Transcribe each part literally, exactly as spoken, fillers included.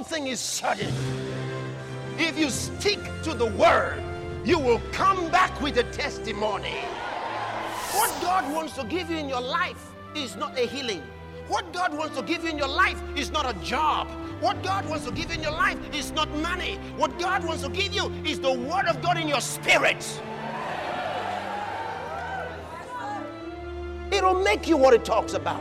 thing is certain. If you stick to the word, you will come back with a testimony. What God wants to give you in your life is not a healing. What God wants to give you in your life is not a job. What God wants to give you in your life is not money. What God wants to give you is the word of God in your spirit. It'll make you what it talks about.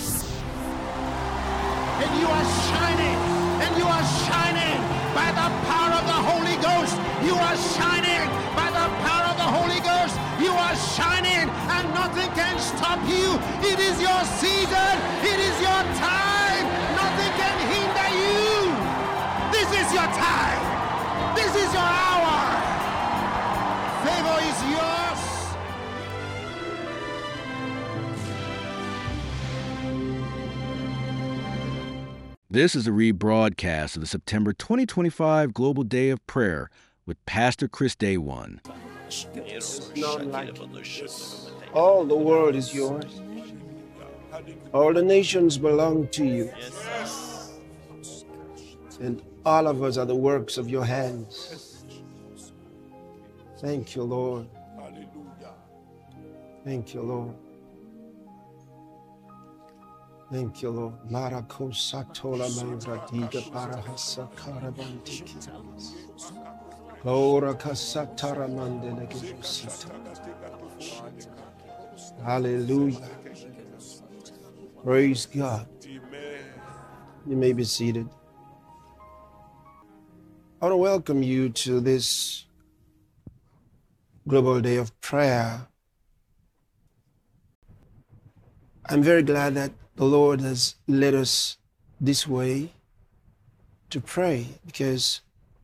And you are shining, and you are shining by the power of the Holy Ghost. You are shining by the power of the Holy Ghost. You are shining, and nothing can stop you. It is your season. It is your time. Nothing can hinder you. This is your time. This is your hour. Favor is yours. This is a rebroadcast of the September twenty twenty-five Global Day of Prayer with Pastor Chris Day One. None like you. All the world is yours. All the nations belong to you. And all of us are the works of your hands. Thank you, Lord. Thank you, Lord. Thank you, Lord. Marakosatola mangradiga parahasa karabantiki. Lora kasatara mandelegusita. Hallelujah. Praise God. You may be seated. I want to welcome you to this Global Day of Prayer. I'm very glad that the Lord has led us this way to pray, because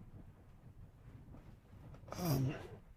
um,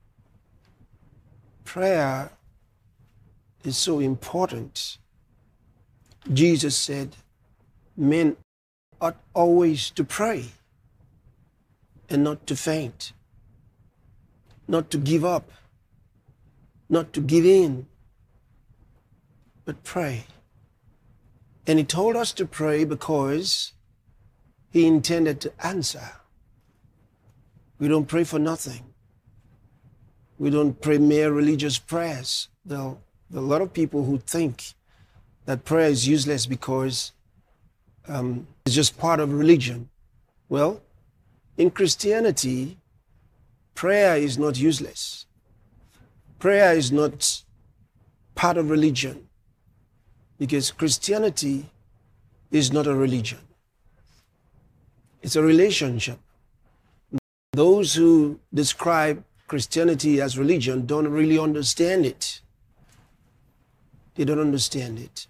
prayer is so important. Jesus said, men ought always to pray and not to faint, not to give up, not to give in, but pray. And he told us to pray because he intended to answer. We don't pray for nothing. We don't pray mere religious prayers. There are a lot of people who think that prayer is useless because um, it's just part of religion. Well, in Christianity, prayer is not useless. Prayer is not part of religion, because Christianity is not a religion. It's a relationship. Those who describe Christianity as religion don't really understand it. They don't understand it.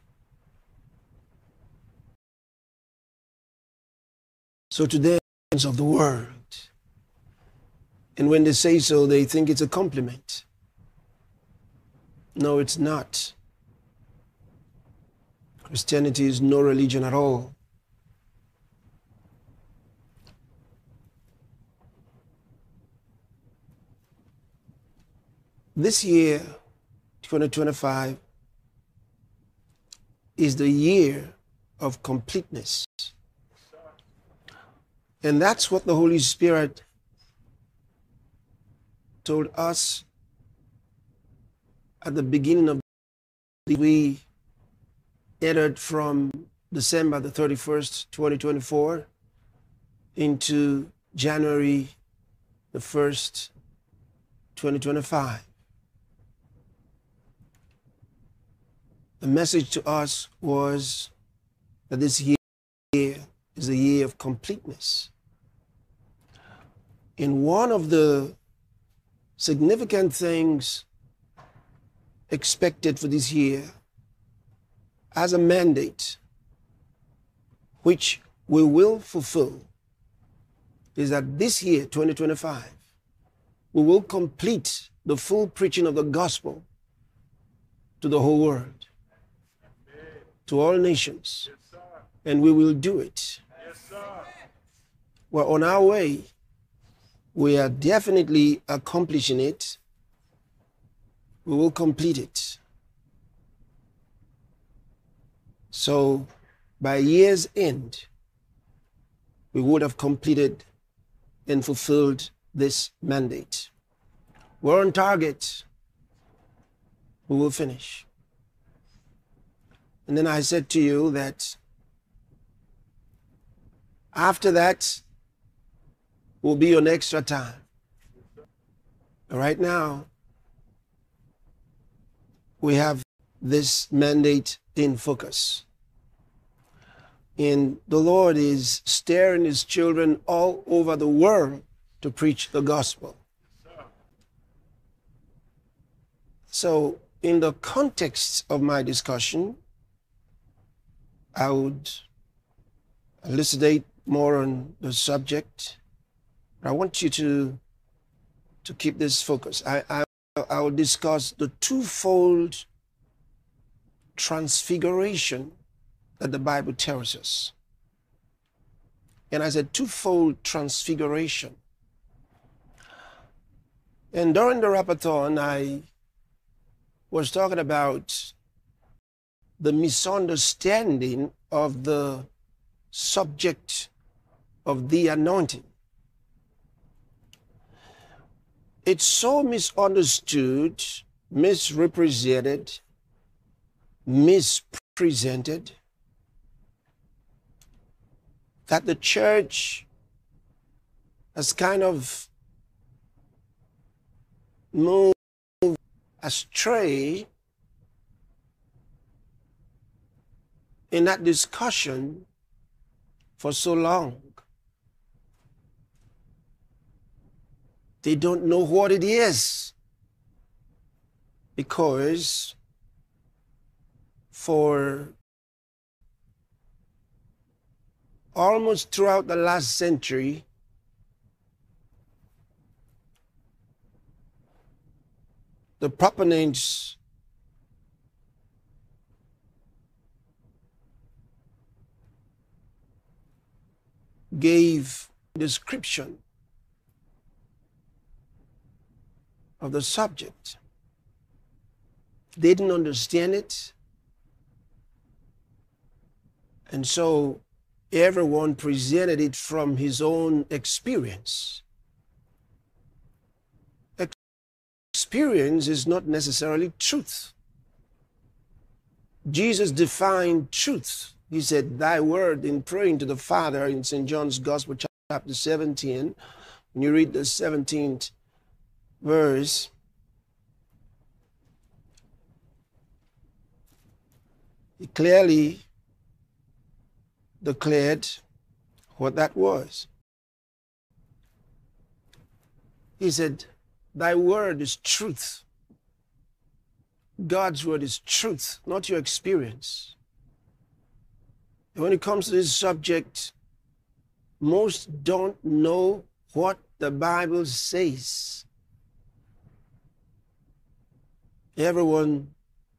So today, of the world, and when they say so, they think it's a compliment. No, it's not. Christianity is no religion at all. This year, twenty twenty-five, is the year of completeness. And that's what the Holy Spirit told us at the beginning of the we entered from December the thirty-first, twenty twenty-four into January the first, twenty twenty-five. The message to us was that this year is a year of completeness. And one of the significant things expected for this year as a mandate, which we will fulfill, is that this year, twenty twenty-five, we will complete the full preaching of the gospel to the whole world, to all nations, and we will do it. We're on our way. We are definitely accomplishing it. We will complete it. So by year's end, we would have completed and fulfilled this mandate. We're on target. We will finish. And then I said to you that after that will be an extra time. Right now, we have this mandate in focus. And the Lord is stirring his children all over the world to preach the gospel. So, in the context of my discussion, I would elucidate more on the subject. I want you to, to keep this focus. I, I, I will discuss the twofold transfiguration that the Bible tells us. And I said twofold transfiguration. And during the Rappathon, I was talking about the misunderstanding of the subject of the anointing. It's so misunderstood, misrepresented, mispresented, that the church has kind of moved astray in that discussion for so long. They don't know what it is, because for almost throughout the last century, the proponents gave description of the subject. They didn't understand it. And so everyone presented it from his own experience. Experience is not necessarily truth. Jesus defined truth. He said, thy word, in praying to the Father in Saint John's Gospel, chapter seventeen, when you read the seventeenth verse, he clearly declared what that was. He said, thy word is truth. God's word is truth, not your experience. And when it comes to this subject, most don't know what the Bible says. Everyone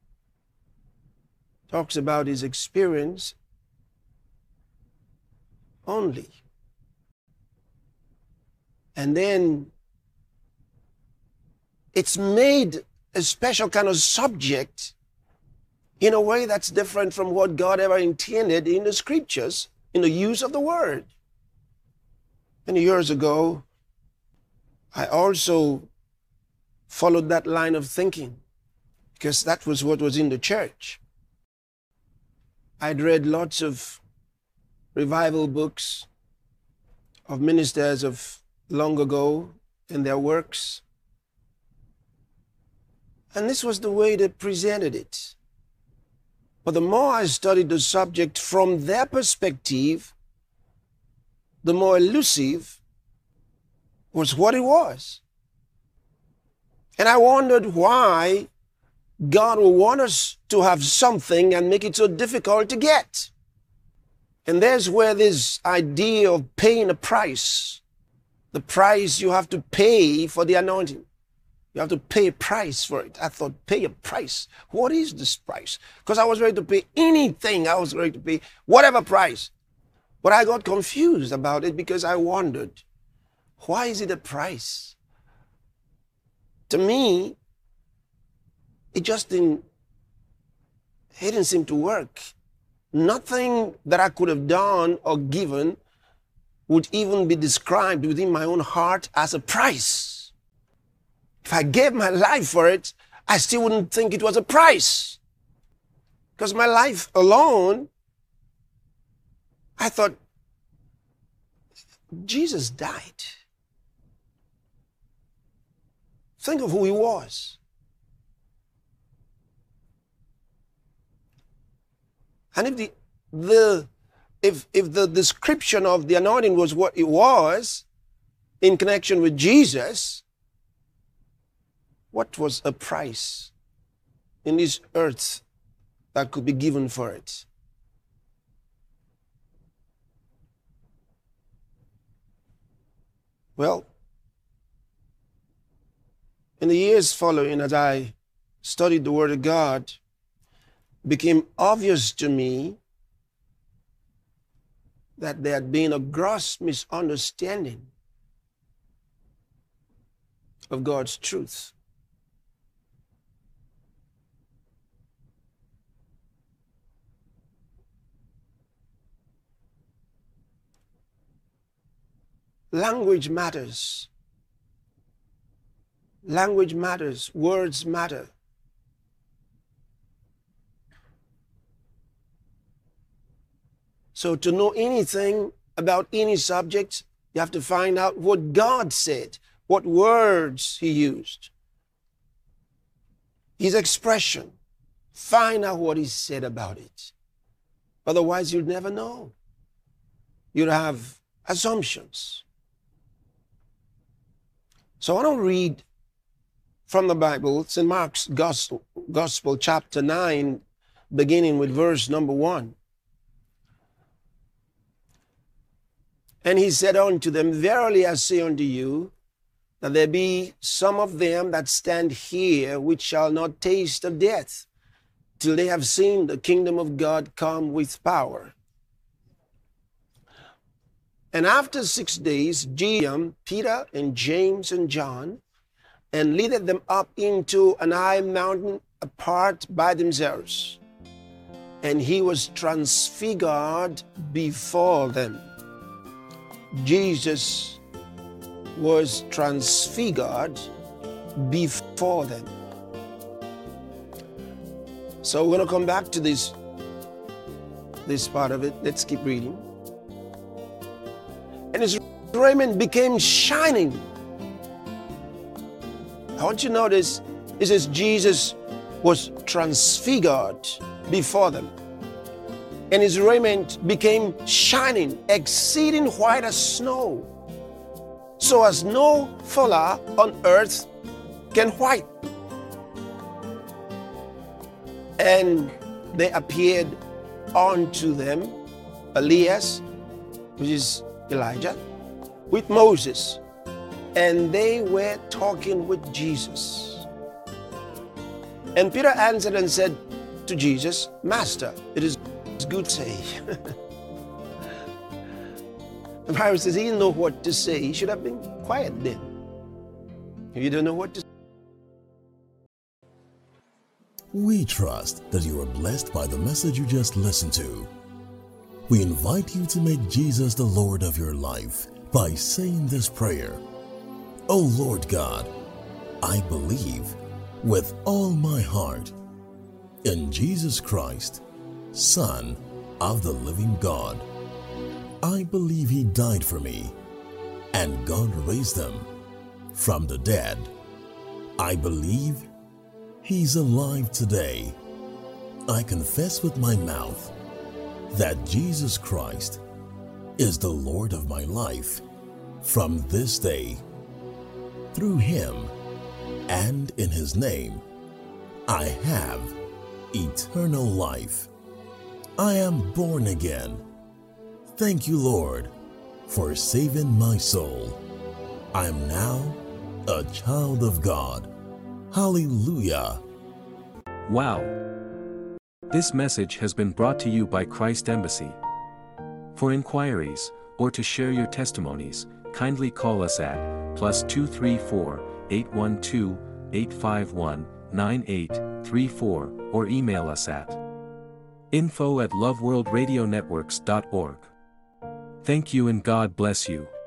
talks about his experience only. And then it's made a special kind of subject in a way that's different from what God ever intended in the scriptures, in the use of the word. Many years ago, I also followed that line of thinking, because that was what was in the church. I'd read lots of revival books of ministers of long ago and their works. And this was the way they presented it. But the more I studied the subject from their perspective, the more elusive was what it was. And I wondered why God would want us to have something and make it so difficult to get. And there's where this idea of paying a price, the price you have to pay for the anointing. You have to pay a price for it. I thought, pay a price? What is this price? Because I was ready to pay anything. I was ready to pay whatever price. But I got confused about it because I wondered, why is it a price? To me, it just didn't, it didn't seem to work. Nothing that I could have done or given would even be described within my own heart as a price. If I gave my life for it, I still wouldn't think it was a price. Because my life alone, I thought, Jesus died. Think of who he was. And if the, the if if the description of the anointing was what it was in connection with Jesus, what was a price in this earth that could be given for it? Well, in the years following, as I studied the Word of God, it became obvious to me that there had been a gross misunderstanding of God's truth. Language matters. Language matters. Words matter. So to know anything about any subject, you have to find out what God said, what words he used, his expression. Find out what he said about it. Otherwise, you'd never know. You'd have assumptions. So I want to read from the Bible, Saint Mark's Gospel, Gospel, chapter nine, beginning with verse number one. And he said unto them, Verily I say unto you, that there be some of them that stand here which shall not taste of death, till they have seen the kingdom of God come with power. And after six days, Jesus, Peter and James and John, and leaded them up into an high mountain apart by themselves. And he was transfigured before them. Jesus was transfigured before them. So we're going to come back to this, this part of it. Let's keep reading. And his raiment became shining. I want you to notice, it says Jesus was transfigured before them. And his raiment became shining, exceeding white as snow, so as no fuller on earth can white. And they appeared unto them, Elias, which is Elijah, with Moses, and they were talking with Jesus. And Peter answered and said to Jesus, Master, it is good to say. The Bible says he didn't know what to say. He should have been quiet then. If you don't know what to say. We trust that you are blessed by the message you just listened to. We invite you to make Jesus the Lord of your life by saying this prayer. O Lord God, I believe with all my heart in Jesus Christ, Son of the living God. I believe he died for me, and God raised him from the dead. I believe he's alive today. I confess with my mouth that Jesus Christ is the Lord of my life from this day. Through him and in his name, I have eternal life. I am born again. Thank you, Lord, for saving my soul. I am now a child of God. Hallelujah. Wow. This message has been brought to you by Christ Embassy. For inquiries, or to share your testimonies, kindly call us at plus two three four, eight one two, eight five one, nine eight three four or email us at info at love world radio networks dot org. Thank you and God bless you.